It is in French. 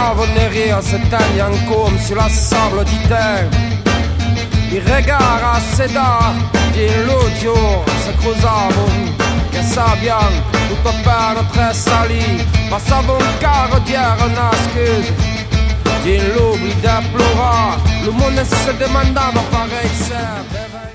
savent rire s'éteignent comme sur la sable d'Italie. Il regarde a seda din l'audio se cruzavano che sabbiano tutto per tre salì ma savon caro diere nascus din l'oubli de pleurer le monde se demandava pareil c'est